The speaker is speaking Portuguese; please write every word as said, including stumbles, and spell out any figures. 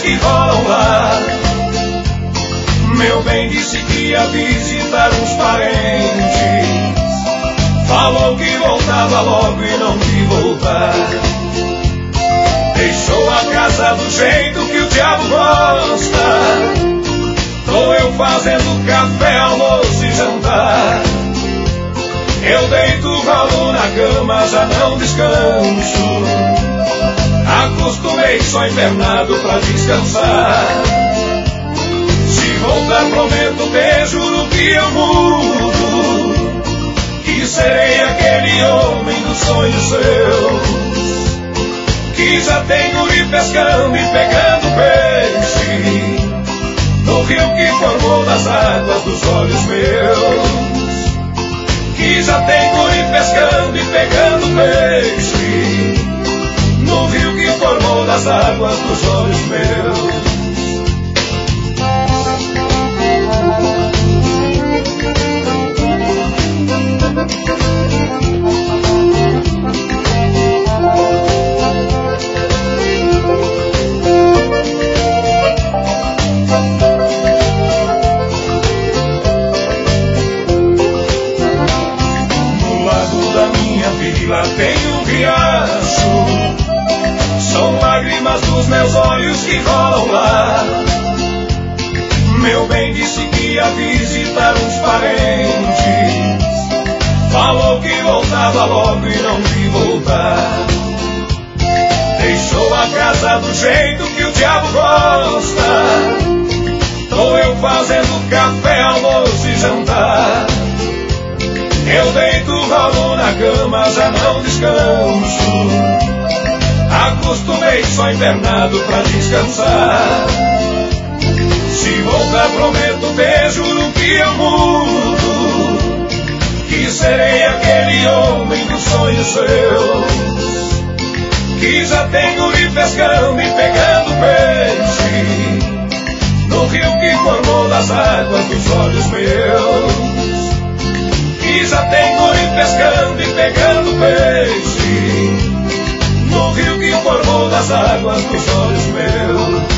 que rolam lá. Meu bem disse que ia visitar uns parentes, falou que voltava logo e não vi voltar. Deixou a casa do jeito que o diabo gosta. Tô eu fazendo café, almoço e jantar. Eu deito, rolo na cama, já não descanso. Acostumei só internado pra descansar. Se voltar prometo, te juro que eu mudo, que serei aquele homem dos sonhos seus, que já tem guri pescando e pegando peixe no rio que formou das águas dos olhos meus. Que já tem guri pescando e pegando peixe no rio que formou das águas dos olhos meus. Lá tem um riacho, são lágrimas dos meus olhos que rolam lá. Meu bem disse que ia visitar uns parentes, falou que voltava logo e não vi voltar. Deixou a casa do jeito que o diabo gosta. Tô eu fazendo café, almoço e jantar. Eu deito, rolo na cama, já não descanso. Acostumei só internado pra descansar. Se voltar prometo, te juro que eu mudo, que serei aquele homem dos sonhos seus, que já tem guri pescando e pegando peixe no rio que formou das águas dos olhos meus. Que já tem guri pescando e pegando peixe no rio que formou das águas dos olhos meus.